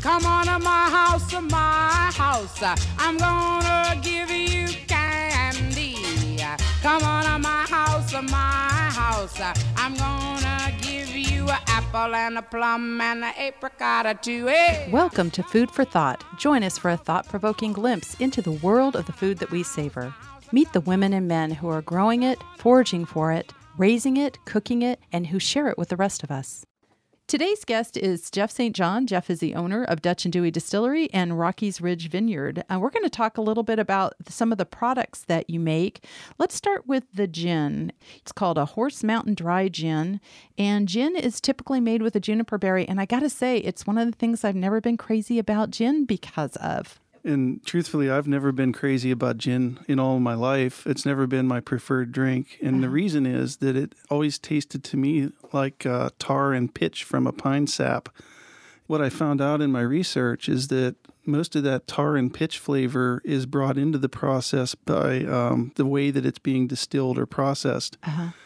Come on to my house, my house. I'm gonna give you candy. Come on to my house, my house. I'm gonna give you an apple and a plum and an apricot or two. Hey. Welcome to Food for Thought. Join us for a thought-provoking glimpse into the world of the food that we savor. Meet the women and men who are growing it, foraging for it, raising it, cooking it, and who share it with the rest of us. Today's guest is Jeff St. John. Jeff is the owner of Dutch and Dewey Distillery and Rockies Ridge Vineyard. We're going to talk a little bit about some of the products that you make. Let's start with the gin. It's called a Horse Mountain Dry Gin, and gin is typically made with a juniper berry, and I got to say, it's one of the things I've never been crazy about gin because of. And truthfully, I've never been crazy about gin in all of my life. It's never been my preferred drink. And the reason is that it always tasted to me like tar and pitch from a pine sap. What I found out in my research is that most of that tar and pitch flavor is brought into the process by the way that it's being distilled or processed.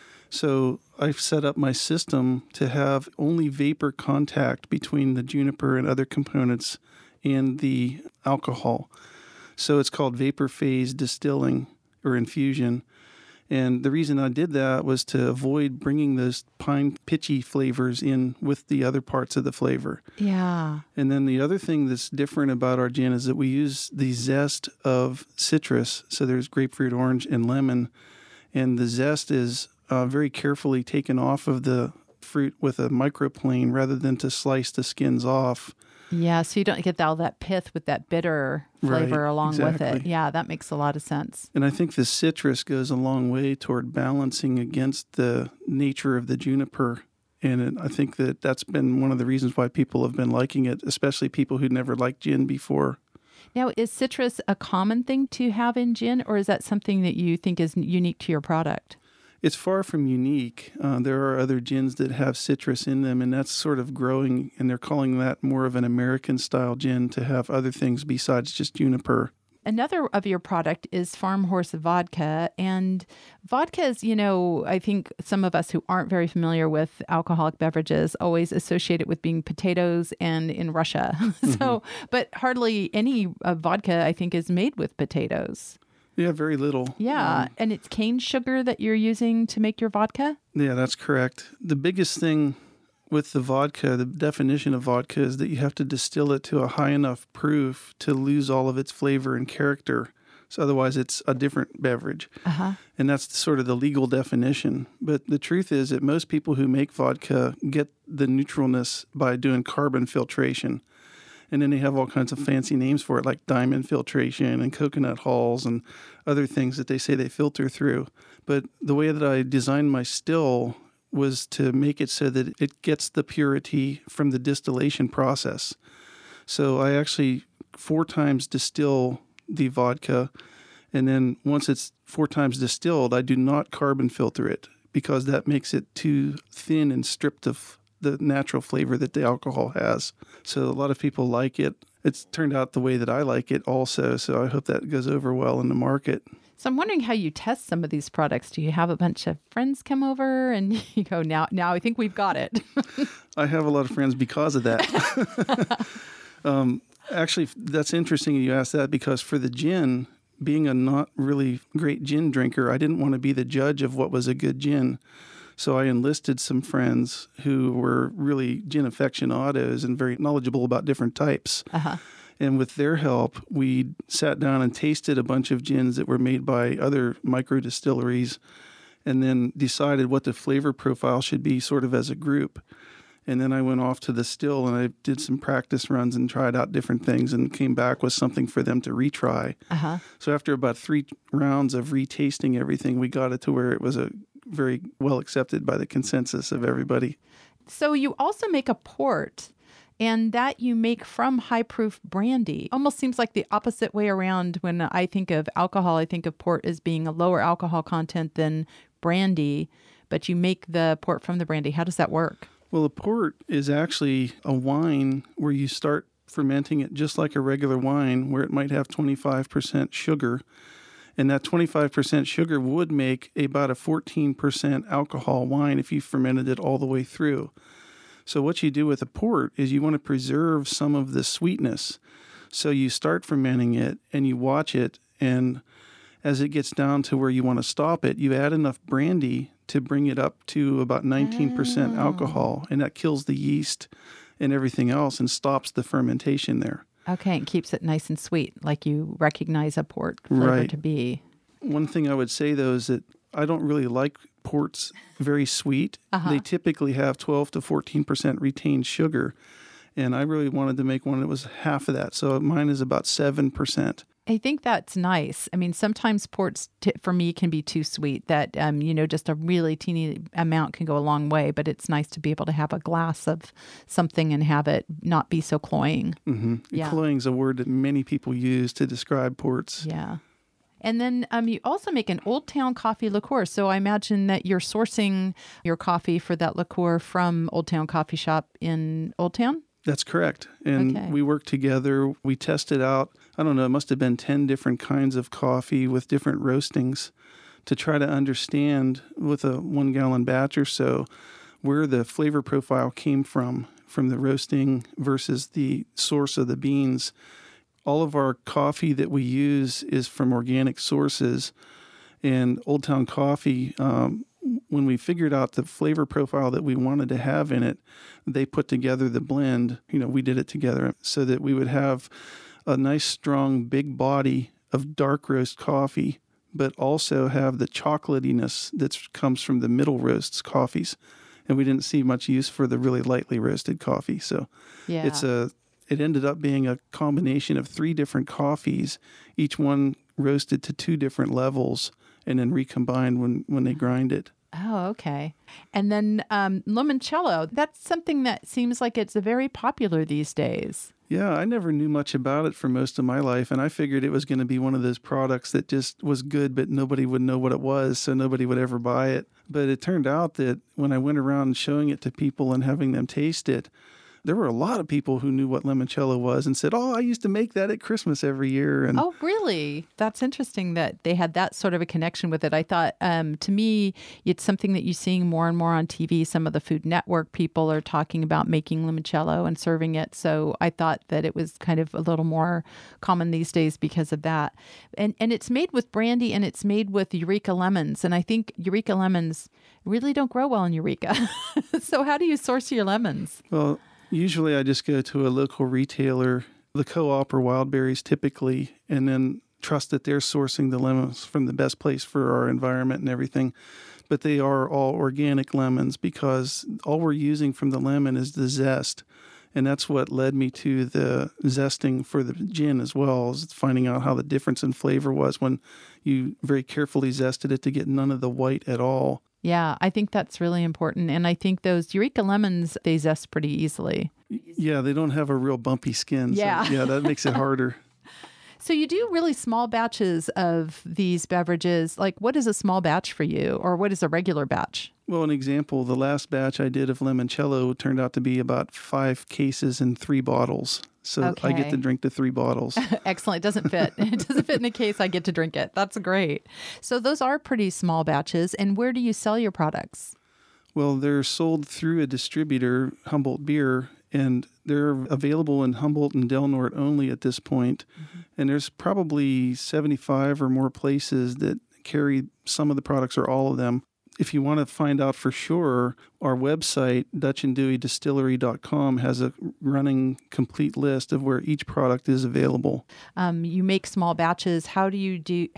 So I've set up my system to have only vapor contact between the juniper and other components and the alcohol. So it's called vapor phase distilling or infusion. And the reason I did that was to avoid bringing those pine pitchy flavors in with the other parts of the flavor. Yeah. And then the other thing that's different about our gin is that we use the zest of citrus. So there's grapefruit, orange, and lemon. And the zest is very carefully taken off of the fruit with a microplane rather than to slice the skins off. Yeah, so you don't get all that pith with that bitter flavor along with it. Exactly. Yeah, that makes a lot of sense. And I think the citrus goes a long way toward balancing against the nature of the juniper. And I think that that's been one of the reasons why people have been liking it, especially people who'd never liked gin before. Now, is citrus a common thing to have in gin, or is that something that you think is unique to your product? It's far from unique. There are other gins that have citrus in them, and that's sort of growing, and they're calling that more of an American-style gin to have other things besides just juniper. Another of your product is Farm Horse Vodka, and vodka is, I think some of us who aren't very familiar with alcoholic beverages always associate it with being potatoes and in Russia. But hardly any vodka, I think, is made with potatoes. Yeah, very little. Yeah, and it's cane sugar that you're using to make your vodka? Yeah, that's correct. The biggest thing with the vodka, the definition of vodka, is that you have to distill it to a high enough proof to lose all of its flavor and character. So otherwise, it's a different beverage. And that's sort of the legal definition. But the truth is that most people who make vodka get the neutralness by doing carbon filtration. And then they have all kinds of fancy names for it, like diamond filtration and coconut hulls and other things that they say they filter through. But the way that I designed my still was to make it so that it gets the purity from the distillation process. So I actually 4 times distill the vodka, and then once it's 4 times distilled, I do not carbon filter it because that makes it too thin and stripped of the natural flavor that the alcohol has. So a lot of people like it. It's turned out the way that I like it also, so I hope that goes over well in the market. So I'm wondering how you test some of these products. Do you have a bunch of friends come over and you go, now I think we've got it? I have a lot of friends because of that. Actually, that's interesting you asked that because for the gin, being a not really great gin drinker, I didn't want to be the judge of what was a good gin. So I enlisted some friends who were really gin aficionados and very knowledgeable about different types. And with their help, we sat down and tasted a bunch of gins that were made by other micro distilleries and then decided what the flavor profile should be sort of as a group. And then I went off to the still and I did some practice runs and tried out different things and came back with something for them to retry. So after about 3 rounds of retasting everything, we got it to where it was a very well accepted by the consensus of everybody. So you also make a port, and that you make from high-proof brandy. Almost seems like the opposite way around. When I think of alcohol, I think of port as being a lower alcohol content than brandy, but you make the port from the brandy. How does that work? Well, a port is actually a wine where you start fermenting it just like a regular wine, where it might have 25% sugar. And that 25% sugar would make about a 14% alcohol wine if you fermented it all the way through. So what you do with a port is you want to preserve some of the sweetness. So you start fermenting it and you watch it, and as it gets down to where you want to stop it, you add enough brandy to bring it up to about 19% alcohol, and that kills the yeast and everything else and stops the fermentation there. Okay, and keeps it nice and sweet, like you recognize a port flavor to be. One thing I would say, though, is that I don't really like ports very sweet. They typically have 12 to 14% retained sugar, and I really wanted to make one that was half of that. So mine is about 7%. I think that's nice. I mean, sometimes ports for me can be too sweet that, just a really teeny amount can go a long way, but it's nice to be able to have a glass of something and have it not be so cloying. Mm-hmm. Yeah. Cloying is a word that many people use to describe ports. Yeah. And then you also make an Old Town coffee liqueur. So I imagine that you're sourcing your coffee for that liqueur from Old Town Coffee Shop in Old Town? That's correct. And we worked together. We tested out, I don't know, it must have been 10 different kinds of coffee with different roastings to try to understand with a 1 gallon batch or so where the flavor profile came from the roasting versus the source of the beans. All of our coffee that we use is from organic sources, and Old Town Coffee, when we figured out the flavor profile that we wanted to have in it, they put together the blend. We did it together so that we would have a nice, strong, big body of dark roast coffee, but also have the chocolatiness that comes from the middle roasts coffees. And we didn't see much use for the really lightly roasted coffee. So it ended up being a combination of 3 different coffees, each one roasted to 2 different levels, and then recombined when they grind it. Oh, okay. And then limoncello, that's something that seems like it's very popular these days. Yeah, I never knew much about it for most of my life, and I figured it was going to be one of those products that just was good, but nobody would know what it was, so nobody would ever buy it. But it turned out that when I went around showing it to people and having them taste it, there were a lot of people who knew what limoncello was and said, "Oh, I used to make that at Christmas every year." And oh, really? That's interesting that they had that sort of a connection with it. I thought, to me, it's something that you're seeing more and more on TV. Some of the Food Network people are talking about making limoncello and serving it. So I thought that it was kind of a little more common these days because of that. And it's made with brandy and it's made with Eureka lemons. And I think Eureka lemons really don't grow well in Eureka. So how do you source your lemons? Well, usually I just go to a local retailer, the Co-op or Wildberries typically, and then trust that they're sourcing the lemons from the best place for our environment and everything. But they are all organic lemons because all we're using from the lemon is the zest. And that's what led me to the zesting for the gin as well, is finding out how the difference in flavor was when you very carefully zested it to get none of the white at all. Yeah, I think that's really important. And I think those Eureka lemons, they zest pretty easily. Yeah, they don't have a real bumpy skin. Yeah. So, that makes it harder. So you do really small batches of these beverages. Like, what is a small batch for you, or what is a regular batch? Well, an example, the last batch I did of limoncello turned out to be about 5 cases and 3 bottles. So I get to drink the 3 bottles. Excellent. It doesn't fit. It doesn't fit in a case. I get to drink it. That's great. So those are pretty small batches. And where do you sell your products? Well, they're sold through a distributor, Humboldt Beer, and they're available in Humboldt and Del Norte only at this point. Mm-hmm. And there's probably 75 or more places that carry some of the products or all of them. If you want to find out for sure, our website, DutchandDeweyDistillery.com, has a running complete list of where each product is available. You make small batches. How do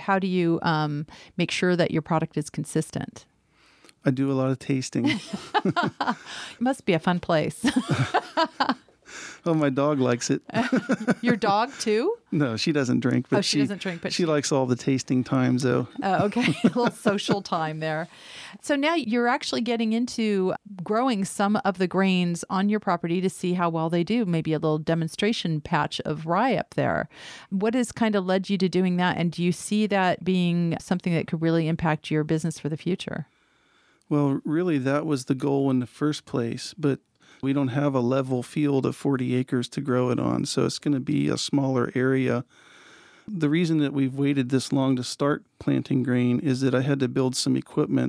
you make sure that your product is consistent? I do a lot of tasting. It must be a fun place. Oh, my dog likes it. Your dog too? No, she doesn't drink. But she doesn't drink, but she likes all the tasting times, though. Okay, a little social time there. So now you're actually getting into growing some of the grains on your property to see how well they do. Maybe a little demonstration patch of rye up there. What has kind of led you to doing that? And do you see that being something that could really impact your business for the future? Well, really, that was the goal in the first place, but we don't have a level field of 40 acres to grow it on, so it's going to be a smaller area. The reason that we've waited this long to start planting grain is that I had to build some equipment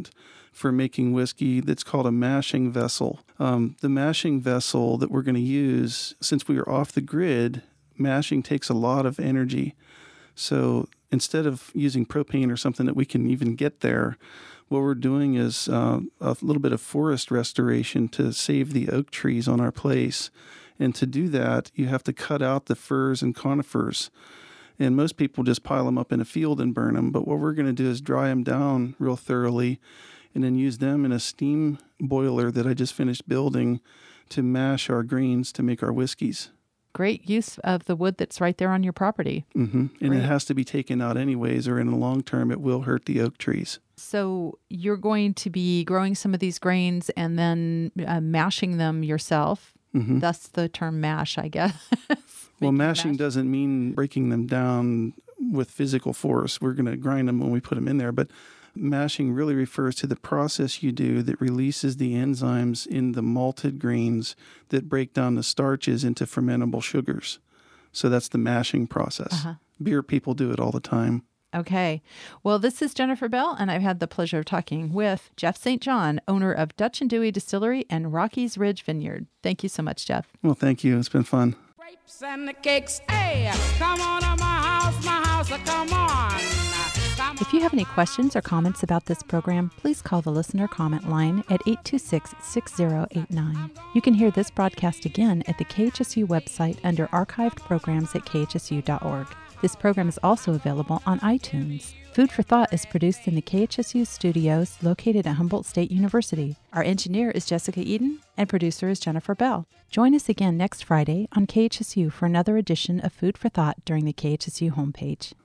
for making whiskey that's called a mashing vessel. The mashing vessel that we're going to use, since we are off the grid, mashing takes a lot of energy. So instead of using propane or something that we can even get there, what we're doing is a little bit of forest restoration to save the oak trees on our place. And to do that, you have to cut out the firs and conifers. And most people just pile them up in a field and burn them. But what we're going to do is dry them down real thoroughly and then use them in a steam boiler that I just finished building to mash our grains to make our whiskeys. Great use of the wood that's right there on your property. Mm-hmm. And Great. it has to be taken out anyways, or in the long term, it will hurt the oak trees. So you're going to be growing some of these grains and then mashing them yourself. Mm-hmm. Thus the term mash, I guess. Well, mashing doesn't mean breaking them down with physical force. We're going to grind them when we put them in there. But mashing really refers to the process you do that releases the enzymes in the malted grains that break down the starches into fermentable sugars. So that's the mashing process. Uh-huh. Beer people do it all the time. Okay. Well, this is Jennifer Bell, and I've had the pleasure of talking with Jeff St. John, owner of Dutch and Dewey Distillery and Rockies Ridge Vineyard. Thank you so much, Jeff. Well, thank you. It's been fun. Grapes and the cakes, hey, come on to my house, come on. If you have any questions or comments about this program, please call the listener comment line at 826-6089. You can hear this broadcast again at the KHSU website under archived programs at khsu.org. This program is also available on iTunes. Food for Thought is produced in the KHSU studios located at Humboldt State University. Our engineer is Jessica Eden, and producer is Jennifer Bell. Join us again next Friday on KHSU for another edition of Food for Thought during the KHSU homepage.